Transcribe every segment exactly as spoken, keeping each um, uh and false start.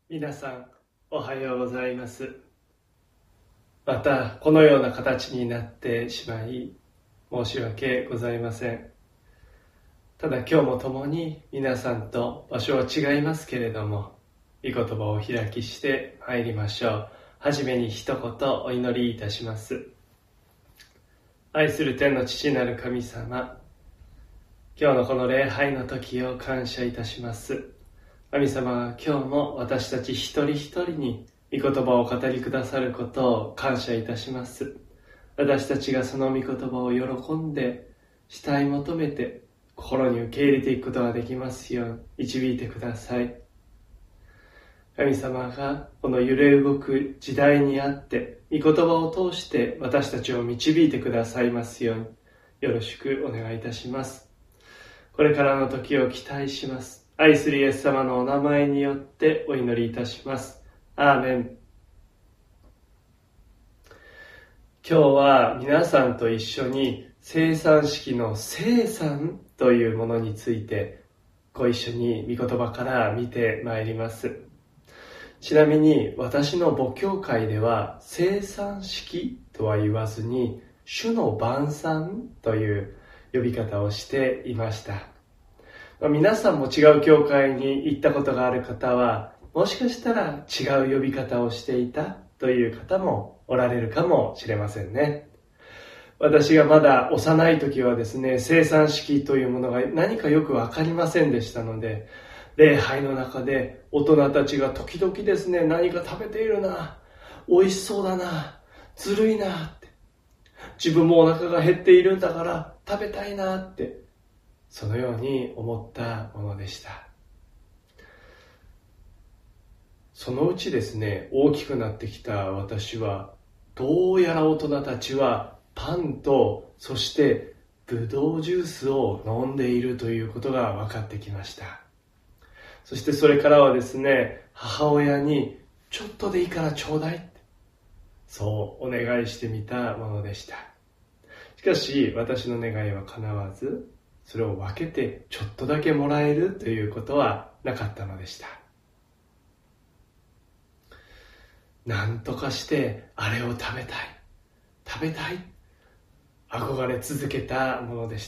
皆さんおはようございます。またこのような形になってしまい申し訳ございません。ただ今日も共に皆さんと場所は違いますけれども、御言葉を開きして参りましょう。はじめに一言お祈りいたします。愛する天の父なる神様、今日のこの礼拝の時を感謝いたします。神様は今日も私たち一人一人に御言葉を語りくださることを感謝いたします。私たちがその御言葉を喜んで慕い求めて心に受け入れていくことができますよう導いてください。神様がこの揺れ動く時代にあって御言葉を通して私たちを導いてくださいますようによろしくお願いいたします。これからの時を期待します。愛するイエス様のお名前によってお祈りいたします。アーメン。今日は皆さんと一緒に生産式の生産というものについてご一緒に御言葉から見てまいります。ちなみに私の母教会では生産式とは言わずに主の晩餐という呼び方をしていました。皆さんも違う教会に行ったことがある方はもしかしたら違う呼び方をしていたという方もおられるかもしれませんね。私がまだ幼い時はですね、生産式というものが何かよくわかりませんでしたので、礼拝の中で大人たちが時々ですね、何か食べているな、美味しそうだな、ずるいなって、自分もお腹が減っているんだから食べたいなって、そのように思ったものでした。そのうちですね、大きくなってきた私は、どうやら大人たちはパンと、そしてブドウジュースを飲んでいるということが分かってきました。そしてそれからはですね、母親にちょっとでいいからちょうだいって、そうお願いしてみたものでした。しかし私の願いは叶わず、それを分けてちょっとだけもらえるということはなかったのでした。なんとかしてあれを食べたい、食べたい、憧れ続けたものでした。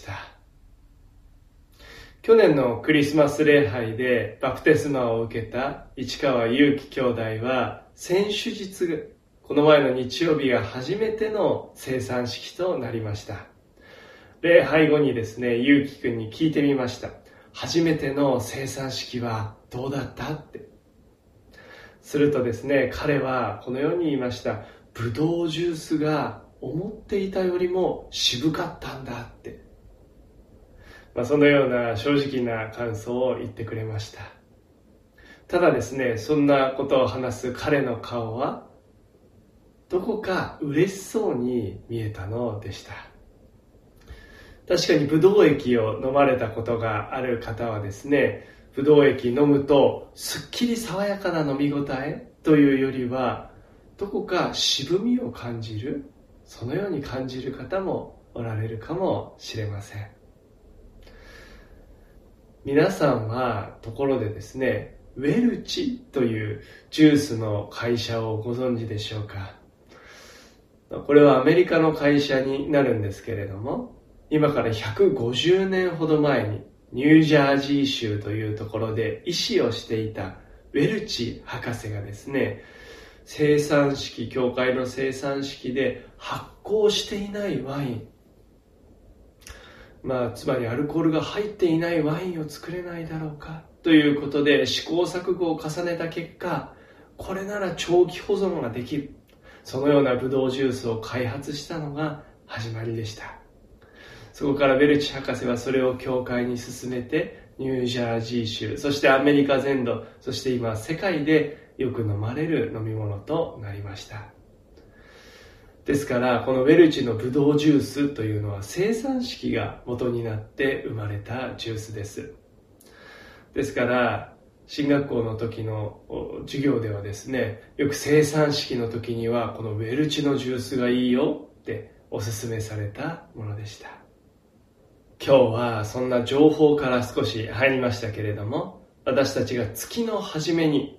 去年のクリスマス礼拝でバプテスマを受けた市川祐樹兄弟は先週日、この前の日曜日が初めての生産式となりました。礼拝後にですね、祐樹くんに聞いてみました。初めての生産式はどうだったって。するとですね、彼はこのように言いました。ブドウジュースが思っていたよりも渋かったんだって。まあ、そのような正直な感想を言ってくれました。ただですね、そんなことを話す彼の顔はどこか嬉しそうに見えたのでした。確かにブドウ液を飲まれたことがある方はですね、ブドウ液飲むとすっきり爽やかな飲み応えというよりはどこか渋みを感じる、そのように感じる方もおられるかもしれません。皆さんはところでですね、ウェルチというジュースの会社をご存知でしょうか。これはアメリカの会社になるんですけれども、今からひゃくごじゅうねんほど前にニュージャージー州というところで医師をしていたウェルチ博士がですね、生産式、教会の生産式で発酵していないワイン、まあ、つまりアルコールが入っていないワインを作れないだろうかということで試行錯誤を重ねた結果、これなら長期保存ができる、そのようなブドウジュースを開発したのが始まりでした。そこからウェルチ博士はそれを教会に進めてニュージャージー州、そしてアメリカ全土、そして今世界でよく飲まれる飲み物となりました。ですからこのウェルチのブドウジュースというのは生産式が元になって生まれたジュースです。ですから進学校の時の授業ではですね、よく生産式の時にはこのウェルチのジュースがいいよってお勧めされたものでした。今日はそんな情報から少し入りましたけれども、私たちが月の初めに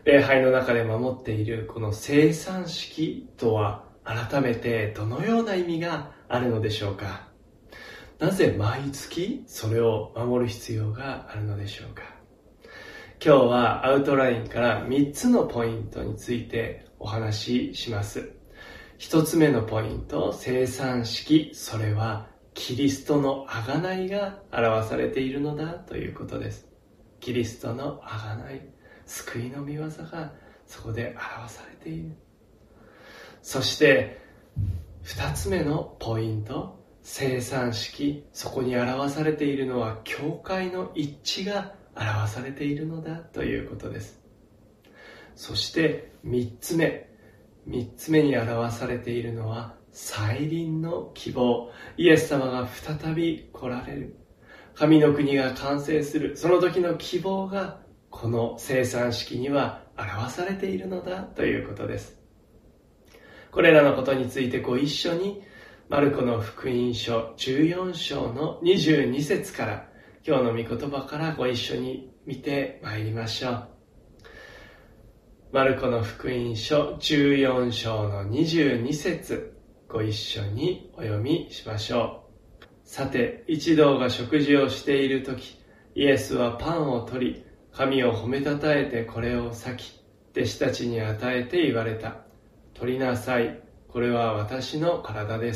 礼拝の中で守っているこの聖餐式とは改めてどのような意味があるのでしょうか。なぜ毎月それを守る必要があるのでしょうか。今日はアウトラインからみっつのポイントについてお話しします。ひとつめのポイント、聖餐式、それはキリストの贖いが表されているのだということです。キリストの贖い、救いの御業がそこで表されている。そして二つ目のポイント、聖餐式、そこに表されているのは教会の一致が表されているのだということです。そして三つ目、三つ目に表されているのは再臨の希望。イエス様が再び来られる。神の国が完成する。その時の希望がこの聖餐式には表されているのだということです。これらのことについてご一緒にマルコの福音書じゅうよん章のにじゅうに節から今日の御言葉からご一緒に見てまいりましょう。マルコの福音書じゅうよん章のにじゅうに節、ご一緒にお読みしましょう。さて、一同が食事をしているとき、イエスはパンを取り、神を褒めたたえてこれを裂き、弟子たちに与えて言われた。取りなさい。これは私の体です。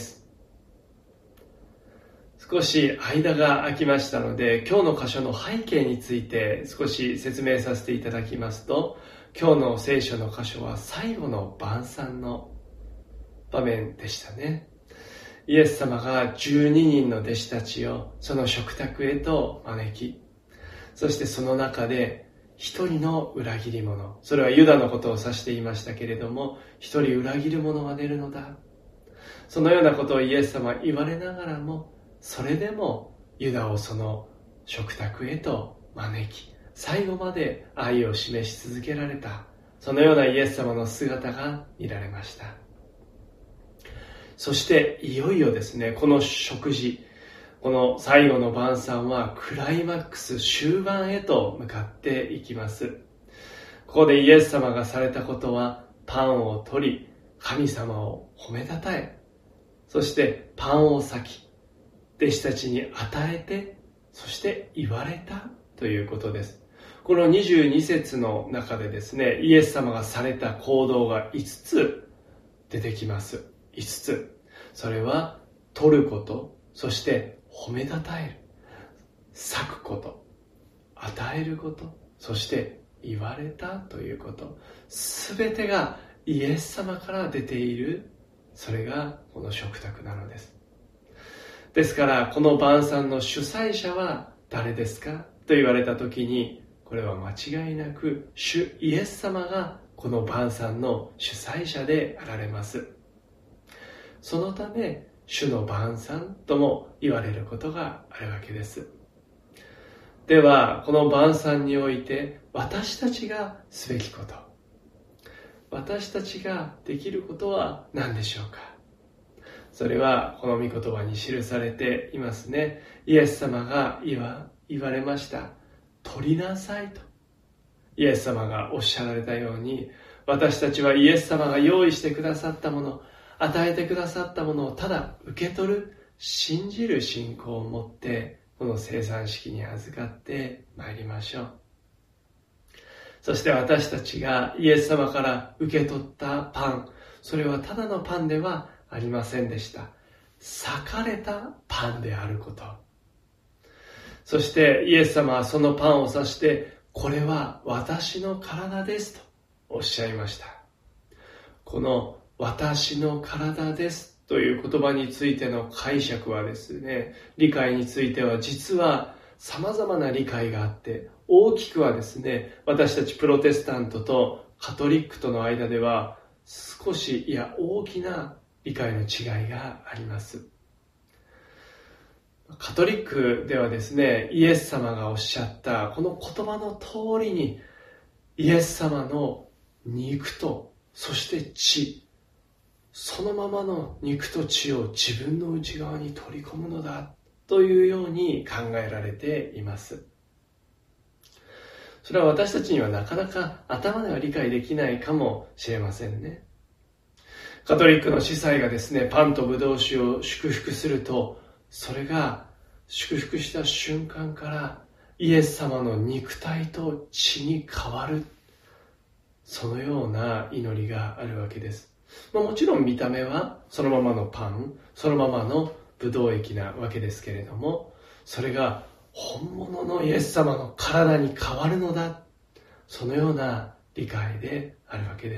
少し間が空きましたので、今日の箇所の背景について少し説明させていただきますと、今日の聖書の箇所は最後の晩餐の場面でしたね。イエス様がじゅうににんの弟子たちをその食卓へと招き、そしてその中で一人の裏切り者、それはユダのことを指していましたけれども、一人裏切る者が出るのだ。そのようなことをイエス様は言われながらも、それでもユダをその食卓へと招き、最後まで愛を示し続けられた、そのようなイエス様の姿が見られました。そしていよいよですね、この食事、この最後の晩餐はクライマックス終盤へと向かっていきます。ここでイエス様がされたことは、パンを取り、神様を褒めたたえ、そしてパンを裂き、弟子たちに与えて、そして言われたということです。このにじゅうに節の中でですね、イエス様がされた行動がいつつ出てきます。いつつ。それは、取ること、そして褒めたたえる。裂くこと、与えること、そして言われたということ。すべてがイエス様から出ている。それがこの食卓なのです。ですから、この晩餐の主催者は誰ですかと言われたときに、これは間違いなく主イエス様がこの晩餐の主催者であられます。そのため主の晩餐とも言われることがあるわけです。ではこの晩餐において私たちがすべきこと、私たちができることは何でしょうか。それはこの御言葉に記されていますね。イエス様が言わ、言われました。取りなさいと。イエス様がおっしゃられたように、私たちはイエス様が用意してくださったもの、与えてくださったものをただ受け取る、信じる信仰を持って、この聖餐式に預かってまいりましょう。そして私たちがイエス様から受け取ったパン、それはただのパンではありませんでした。裂かれたパンであること。そしてイエス様はそのパンを指して、これは私の体ですとおっしゃいました。この私の体ですという言葉についての解釈はですね、理解については実は様々な理解があって、大きくはですね、私たちプロテスタントとカトリックとの間では少し、いや大きな理解の違いがあります。カトリックではですね、イエス様がおっしゃったこの言葉の通りに、イエス様の肉とそして血、そのままの肉と血を自分の内側に取り込むのだというように考えられています。 それは私たちにはなかなか頭では理解できないかもしれませんね。カトリックの司祭がですね、パンとブドウ酒を祝福すると、それが祝福した瞬間からイエス様の肉体と血に変わる、そのような祈りがあるわけです。まあ、もちろん見た目はそのままのパン、そのままのブドウ液なわけですけれども、それが本物のイエス様の体に変わるのだ、そのような理解であるわけです。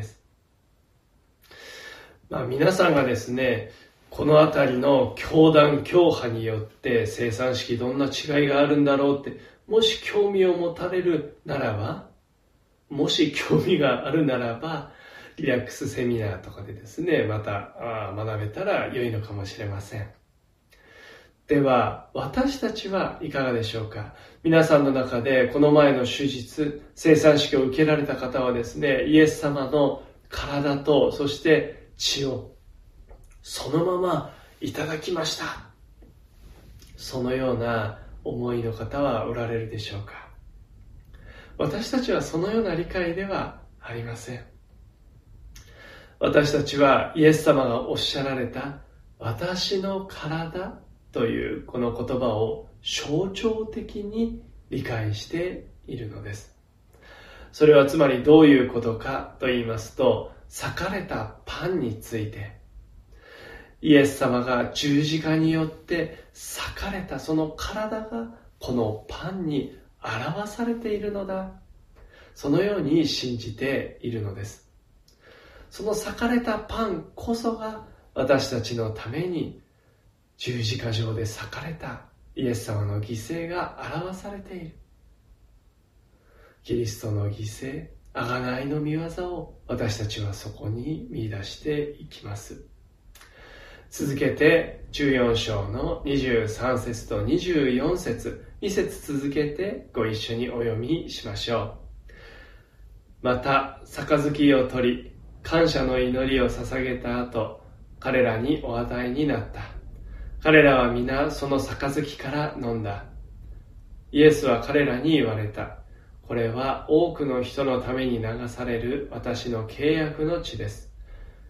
まあ、皆さんがですね、このあたりの教団教派によって生産式どんな違いがあるんだろうってもし興味を持たれるならば、もし興味があるならばリラックスセミナーとかでですね、また学べたら良いのかもしれません。では私たちはいかがでしょうか。皆さんの中でこの前の手術、生産式を受けられた方はですね、イエス様の体とそして血をそのままいただきました、そのような思いの方はおられるでしょうか。私たちはそのような理解ではありません。私たちはイエス様がおっしゃられた私の体というこの言葉を象徴的に理解しているのです。それはつまりどういうことかと言いますと、裂かれたパンについて、イエス様が十字架によって裂かれたその体がこのパンに表されているのだ、そのように信じているのです。その裂かれたパンこそが私たちのために十字架上で裂かれたイエス様の犠牲が表されている。キリストの犠牲、贖いの御業を私たちはそこに見出していきます。続けてじゅうよん章のにじゅうさん節とにじゅうよん節、に節続けてご一緒にお読みしましょう。また杯を取り、感謝の祈りを捧げた後、彼らにお与えになった。彼らは皆その杯から飲んだ。イエスは彼らに言われた。これは多くの人のために流される私の契約の血です。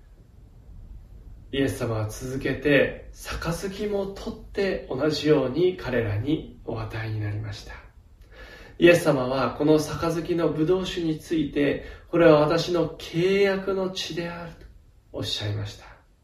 イエス様は続けて、杯も取って同じように彼らにお与えになりました。イエス様はこの杯のブドウ酒について、これは私の契約の血であるとおっしゃいました。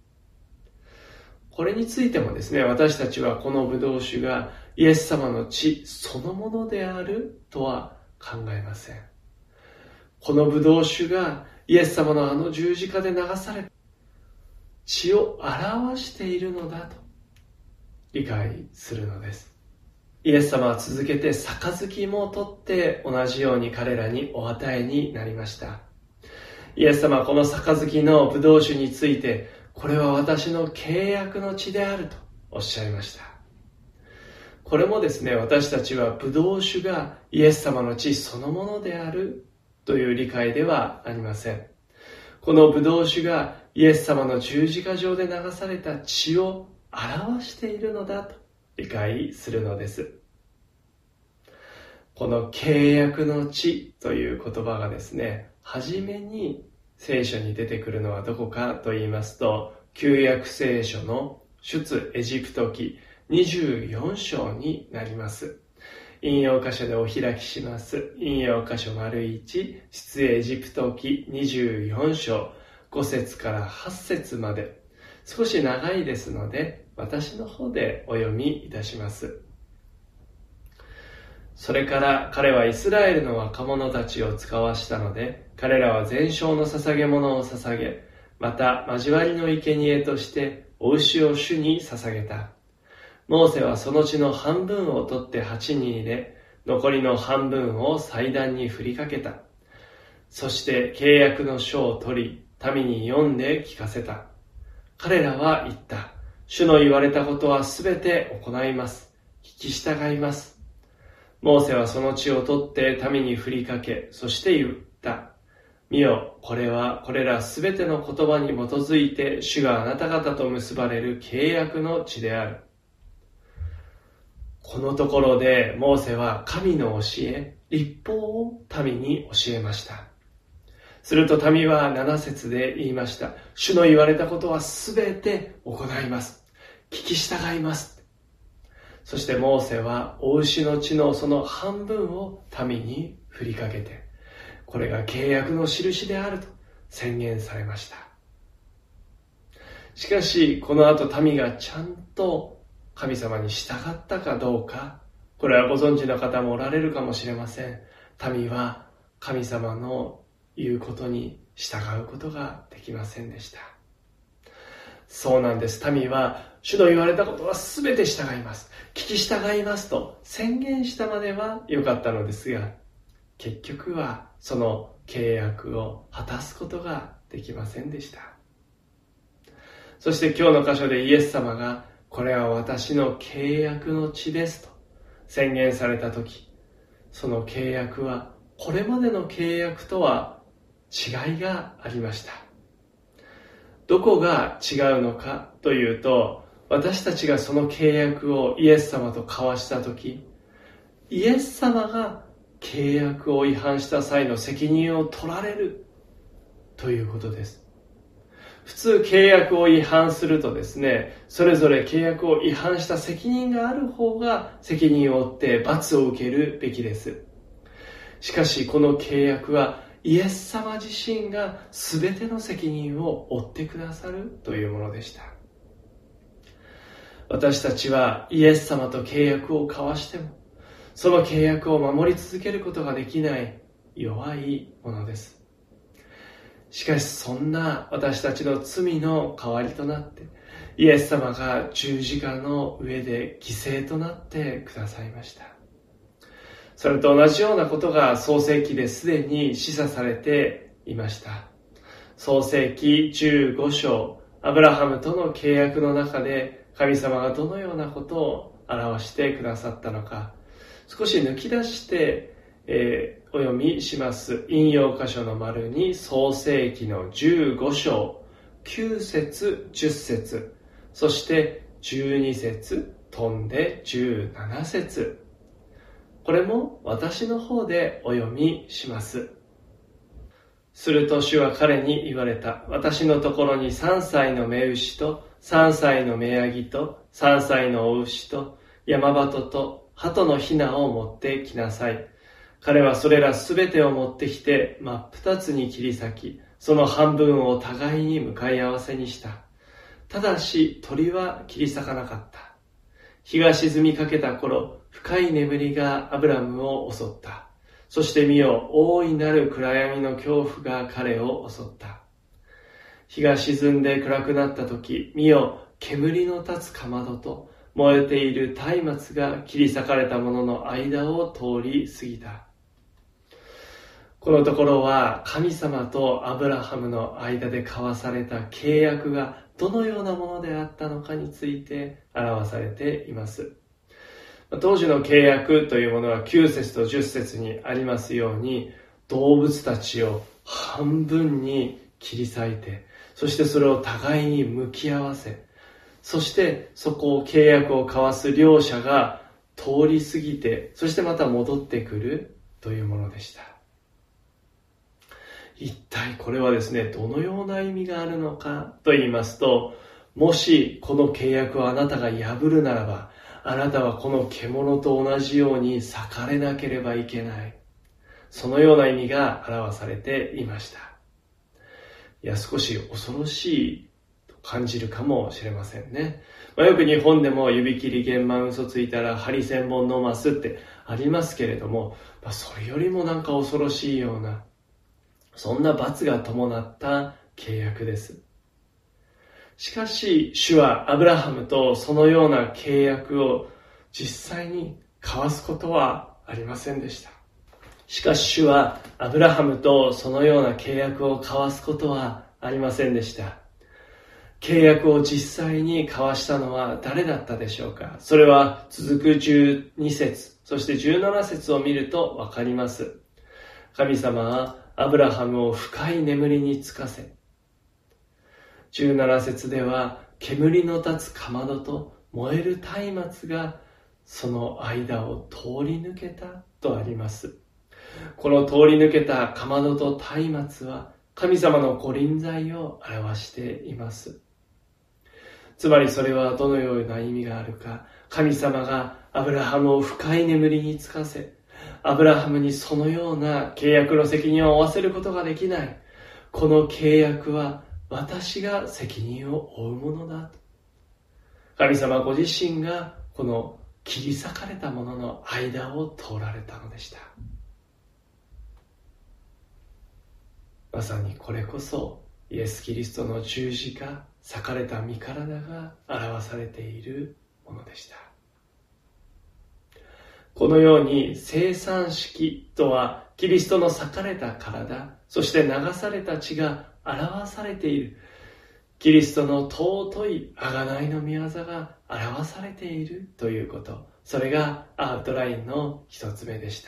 これについてもですね、私たちはこのブドウ酒がイエス様の血そのものであるとは考えません。このブドウ酒がイエス様のあの十字架で流され血を表しているのだと理解するのです。イエス様は続けて杯も取って同じように彼らにお与えになりました。イエス様はこの杯のブドウ酒について、これは私の契約の血であるとおっしゃいました。これもですね、私たちはブドウ酒がイエス様の血そのものであるという理解ではありません。このブドウ酒がイエス様の十字架上で流された血を表しているのだと理解するのです。この契約の血という言葉がですね、はじめに聖書に出てくるのはどこかと言いますと、旧約聖書の出エジプト記にじゅうよん章になります。引用箇所でお開きします。引用箇所丸いち、出エジプト記にじゅうよん章ご節からはち節まで、少し長いですので私の方でお読みいたします。それから彼はイスラエルの若者たちを使わしたので、彼らは全焼の捧げ物を捧げ、また交わりの生贄としてお牛を主に捧げた。モーセはその血の半分を取って鉢に入れ、残りの半分を祭壇に振りかけた。そして契約の書を取り、民に読んで聞かせた。彼らは言った。主の言われたことはすべて行います。聞き従います。モーセはその血を取って民に振りかけ、そして言った。見よ、これはこれらすべての言葉に基づいて主があなた方と結ばれる契約の血である。このところでモーセは神の教え、 律法を民に教えました。すると民はなな節で言いました。主の言われたことはすべて行います。聞き従います。そしてモーセはお牛の血のその半分を民に振りかけて、これが契約の印であると宣言されました。しかしこの後民がちゃんと神様に従ったかどうか、これはご存知の方もおられるかもしれません。民は神様の言うことに従うことができませんでした。そうなんです。民は主の言われたことはすべて従います。聞き従いますと宣言したまでは良かったのですが、結局はその契約を果たすことができませんでした。そして今日の箇所でイエス様が、これは私の契約の地ですと宣言されたとき、その契約はこれまでの契約とは違いがありました。どこが違うのかというと、私たちがその契約をイエス様と交わしたとき、イエス様が契約を違反した際の責任を取られるということです。普通契約を違反するとですね、それぞれ契約を違反した責任がある方が責任を負って罰を受けるべきです。しかしこの契約はイエス様自身が全ての責任を負ってくださるというものでした。私たちはイエス様と契約を交わしても、その契約を守り続けることができない弱いものです。しかしそんな私たちの罪の代わりとなって、イエス様が十字架の上で犠牲となってくださいました。それと同じようなことが創世記ですでに示唆されていました。創世記じゅうご章、アブラハムとの契約の中で神様がどのようなことを表してくださったのか、少し抜き出して、えー、お読みします。引用箇所の丸に創世記のじゅうご章、きゅう節、じゅっ節、そしてじゅうに節、飛んでじゅうなな節。これも私の方でお読みします。すると主は彼に言われた。私のところにさんさいの雌牛とさんさいの雌ヤギとさんさいの雄牛と山鳩と鳩のヒナを持ってきなさい。彼はそれらすべてを持ってきて真っ二つに切り裂き、その半分を互いに向かい合わせにした。ただし鳥は切り裂かなかった。日が沈みかけた頃、深い眠りがアブラムを襲った。そして見よ、大いなる暗闇の恐怖が彼を襲った。日が沈んで暗くなった時、見よ、煙の立つかまどと燃えている松明が切り裂かれたものの間を通り過ぎた。このところは神様とアブラハムの間で交わされた契約がどのようなものであったのかについて表されています。当時の契約というものはきゅう節とじゅっ節にありますように、動物たちを半分に切り裂いて、そしてそれを互いに向き合わせ、そしてそこを契約を交わす両者が通り過ぎて、そしてまた戻ってくるというものでした。一体これはですね、どのような意味があるのかと言いますと、もしこの契約をあなたが破るならば、あなたはこの獣と同じように裂かれなければいけない。そのような意味が表されていました。いや、少し恐ろしいと感じるかもしれませんね。まあ、よく日本でも指切り玄満嘘ついたら針千本飲ますってありますけれども、まあ、それよりもなんか恐ろしいような、そんな罰が伴った契約です。しかし、主はアブラハムとそのような契約を実際に交わすことはありませんでした。しかし主はアブラハムとそのような契約を交わすことはありませんでした。契約を実際に交わしたのは誰だったでしょうか。それは続くじゅうに節、そしてじゅうなな節を見るとわかります。神様はアブラハムを深い眠りにつかせ、じゅうなな節では煙の立つかまどと燃える松明がその間を通り抜けたとあります。 この通り抜けたかまどと松明は神様の御臨在を表しています。つまりそれはどのような意味があるか、神様がアブラハムを深い眠りにつかせ、アブラハムにそのような契約の責任を負わせることができない。この契約は私が責任を負うものだ。神様ご自身がこの切り裂かれたものの間を通られたのでした。まさにこれこそイエス・キリストの十字架、裂かれた身体が表されているものでした。このように生産式とはキリストの裂かれた体、そして流された血が表されている。キリストの尊い贖いの御業が表されているということ。それがアウトラインの一つ目でした。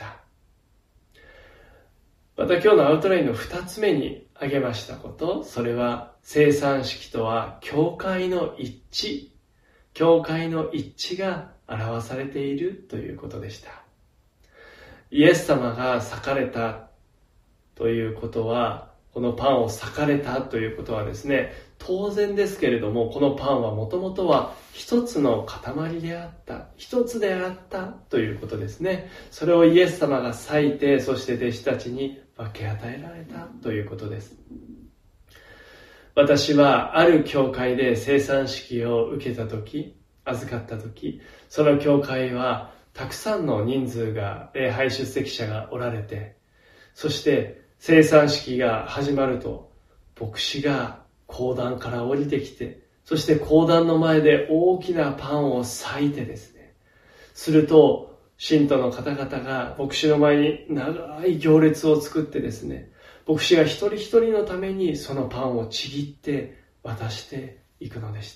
また今日のアウトラインの二つ目に挙げましたこと、それは生産式とは教会の一致、教会の一致が表されているということでした。イエス様が裂かれたということは、このパンを裂かれたということはですね、当然ですけれども、このパンはもともとは一つの塊であった、一つであったということですね。それをイエス様が裂いて、そして弟子たちに分け与えられたということです。私はある教会で生産式を受けたとき、預かったとき、その教会はたくさんの人数が、礼拝出席者がおられて、そして生産式が始まると、牧師が講談から降りてきて、そして講談の前で大きなパンを裂いてですね、すると信徒の方々が牧師の前に長い行列を作ってですね、牧師が一人一人のためにそのパンをちぎって渡していくのでした。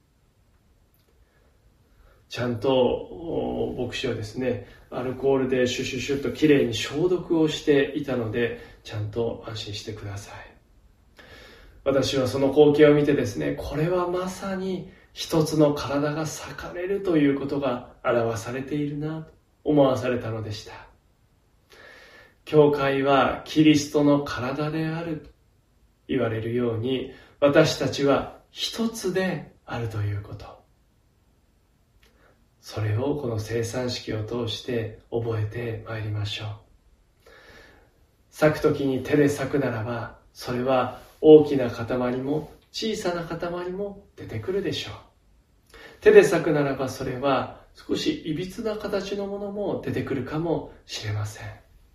ちゃんと牧師はですね、アルコールでシュシュシュッときれいに消毒をしていたので、ちゃんと安心してください。私はその光景を見てですね、これはまさに一つの体が裂かれるということが表されているなと思わされたのでした。教会はキリストの体であると言われるように、私たちは一つであるということ。それをこの生産式を通して覚えてまいりましょう。裂くときに手で裂くならば、それは大きな塊も小さな塊も出てくるでしょう。手で裂くならば、それは少しいびつな形のものも出てくるかもしれません。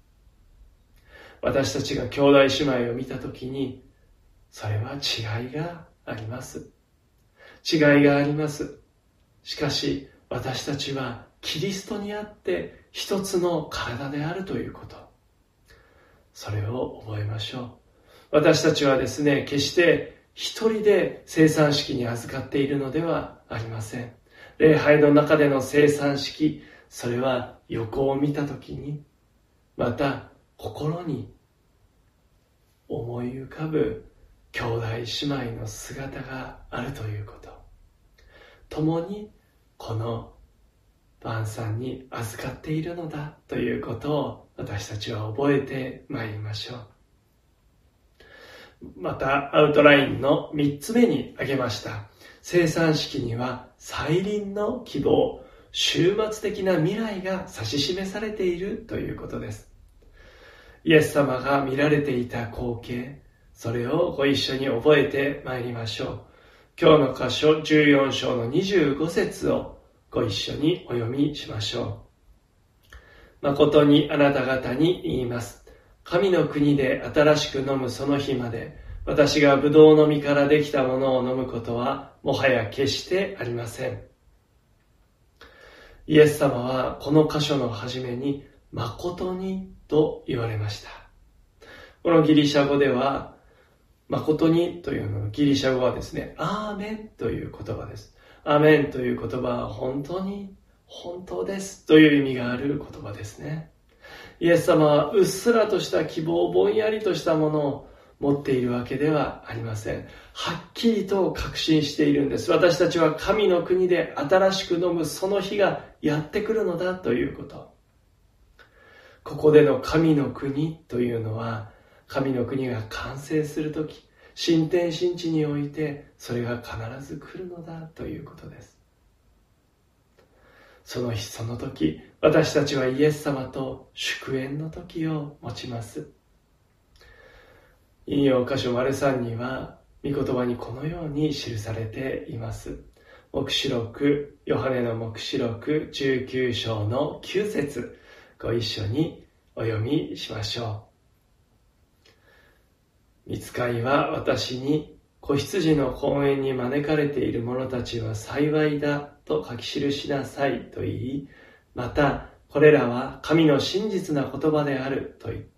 私たちが兄弟姉妹を見たときに、それは違いがあります。違いがあります。しかし、私たちはキリストにあって一つの体であるということ。それを覚えましょう。私たちはですね、決して一人で生産式に預かっているのではありません。礼拝の中での生産式、それは横を見たときに、また心に思い浮かぶ兄弟姉妹の姿があるということ。共にこの晩餐に預かっているのだということを私たちは覚えてまいりましょう。またアウトラインの三つ目に挙げました生産式には再臨の希望、終末的な未来が指し示されているということです。イエス様が見られていた光景、それをご一緒に覚えてまいりましょう。今日の箇所じゅうよん章のにじゅうご節をご一緒にお読みしましょう。誠にあなた方に言います。神の国で新しく飲むその日まで、私がブドウの実からできたものを飲むことはもはや決してありません。イエス様はこの箇所の初めに誠にと言われました。このギリシャ語では誠にというののギリシャ語はですね、アーメンという言葉です。アーメンという言葉は本当に本当ですという意味がある言葉ですね。イエス様はうっすらとした希望、ぼんやりとしたものを持っているわけではありません。はっきりと確信しているんです。私たちは神の国で新しく飲むその日がやってくるのだということ。 ここでの神の国というのは、神の国が完成するとき、新天新地においてそれが必ず来るのだということです。その日その時、私たちはイエス様と祝宴の時を持ちます。引用箇所丸さんには、御言葉にこのように記されています。黙示録、ヨハネの黙示録じゅうきゅう章のきゅう節、ご一緒にお読みしましょう。御使いは私に、子羊の公園に招かれている者たちは幸いだと書き記しなさいと言い、またこれらは神の真実な言葉であると言った。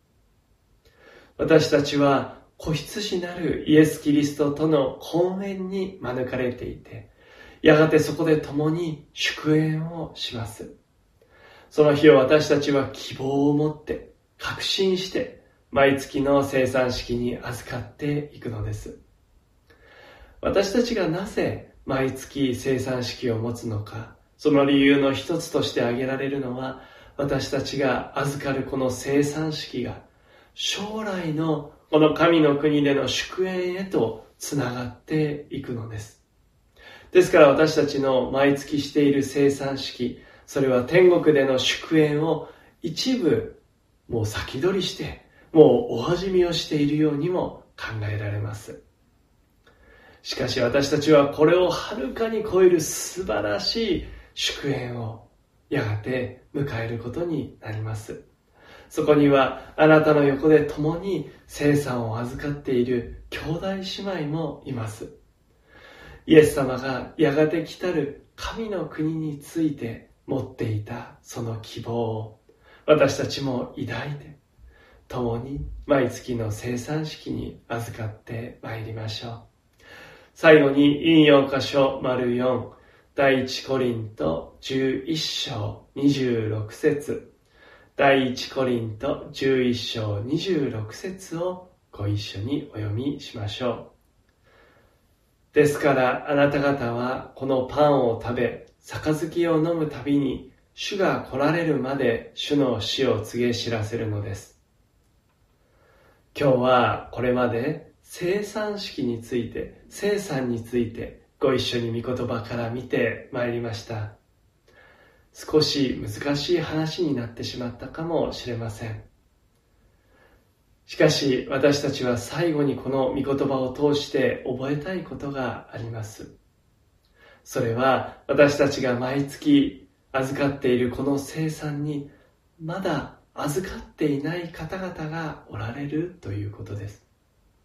私たちは子羊なるイエス・キリストとの婚宴に招かれていて、やがてそこで共に祝宴をします。その日を私たちは希望を持って確信して毎月の生産式に預かっていくのです。私たちがなぜ毎月生産式を持つのか、その理由の一つとして挙げられるのは、私たちが預かるこの生産式が将来のこの神の国での祝宴へとつながっていくのです。ですから私たちの毎月している生産式、それは天国での祝宴を一部もう先取りして、もうお始めをしているようにも考えられます。しかし私たちはこれをはるかに超える素晴らしい祝宴をやがて迎えることになります。そこにはあなたの横で共に生産を預かっている兄弟姉妹もいます。イエス様がやがて来たる神の国について持っていたその希望を私たちも抱いて、共に毎月の生産式に預かってまいりましょう。最後に引用箇所丸よん、第一コリントじゅういっ章にじゅうろく節、第一コリントじゅういっ章にじゅうろく節をご一緒にお読みしましょう。ですからあなた方はこのパンを食べ、杯を飲むたびに主が来られるまで主の死を告げ知らせるのです。今日はこれまで生産式について、生産についてご一緒に御言葉から見てまいりました。少し難しい話になってしまったかもしれません。しかし私たちは最後にこの御言葉を通して覚えたいことがあります。それは私たちが毎月預かっているこの生産にまだ預かっていない方々がおられるということです。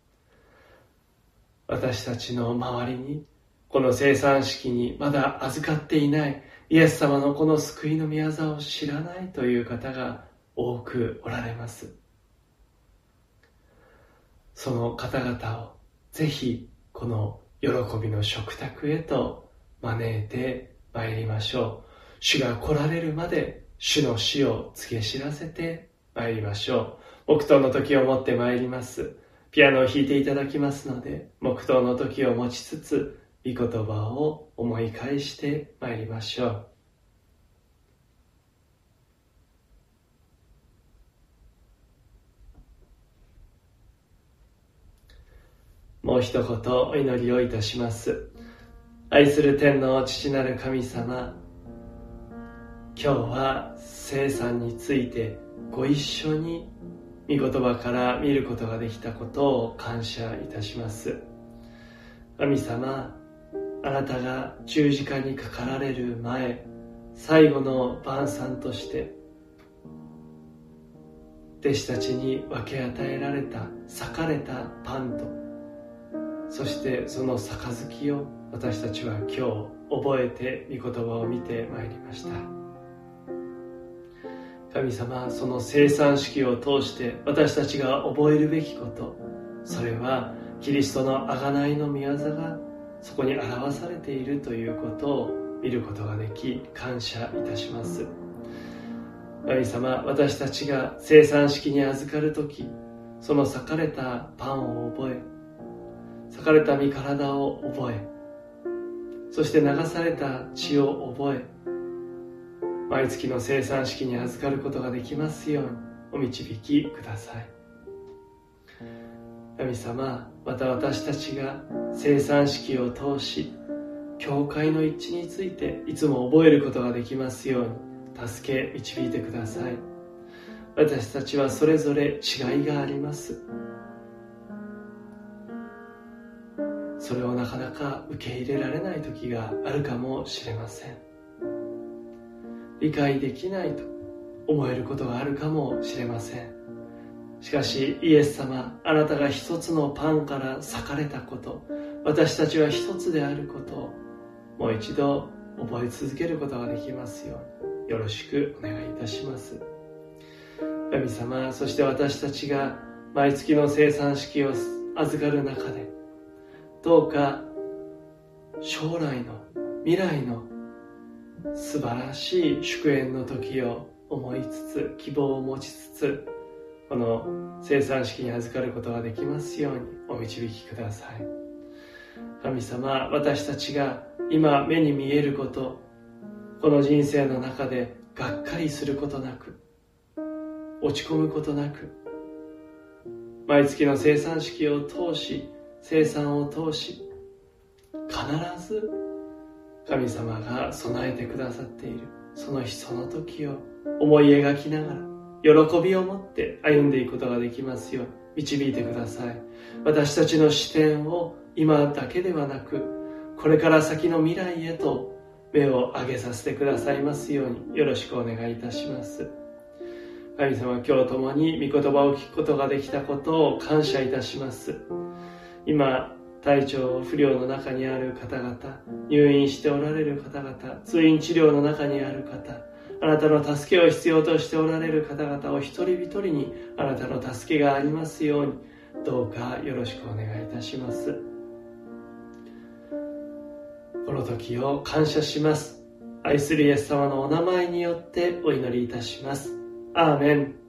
私たちの周りにこの生産式にまだ預かっていない、イエス様のこの救いの御業を知らないという方が多くおられます。その方々をぜひこの喜びの食卓へと招いてまいりましょう。主が来られるまで主の死を告げ知らせてまいりましょう。黙祷の時をもってまいります。ピアノを弾いていただきますので、黙祷の時を持ちつつ御言葉を思い返してまいりましょう。もう一言お祈りをいたします。愛する天の父なる神様、今日は生産についてご一緒に御言葉から見ることができたことを感謝いたします。神様、あなたが十字架にかかられる前、最後の晩餐として弟子たちに分け与えられた裂かれたパンと、そしてその杯を私たちは今日覚えて御言葉を見てまいりました。神様、その生産式を通して私たちが覚えるべきこと、それはキリストの贖いの御業がそこに表されているということを見ることができ、感謝いたします。神様、私たちが生産式に預かるとき、その裂かれたパンを覚え、裂かれた身体を覚え、そして流された血を覚え、 毎月の生産式に預かることができますようにお導きください。神様、また私たちが生産式を通し、教会の一致についていつも覚えることができますように助け導いてください。私たちはそれぞれ違いがあります。それをなかなか受け入れられない時があるかもしれません。理解できないと思えることがあるかもしれません。しかしイエス様、あなたが一つのパンから裂かれたこと、私たちは一つであることをもう一度覚え続けることができますようによろしくお願いいたします。神様、そして私たちが毎月の生産式を預かる中で、どうか将来の未来の素晴らしい祝宴の時を思いつつ、希望を持ちつつ、この生産式に預かることができますようにお導きください。神様、私たちが今目に見えること、この人生の中でがっかりすることなく、落ち込むことなく、毎月の生産式を通し、生産を通し、必ず神様が備えてくださっているその日その時を思い描きながら、喜びを持って歩んでいくことができますよう導いてください。私たちの視点を今だけではなく、これから先の未来へと目を上げさせてくださいますようによろしくお願いいたします。神様、今日共に御言葉を聞くことができたことを感謝いたします。今体調不良の中にある方々、入院しておられる方々、通院治療の中にある方、あなたの助けを必要としておられる方々を一人一人にあなたの助けがありますように、どうかよろしくお願いいたします。この時を感謝します。愛するイエス様のお名前によってお祈りいたします。アーメン。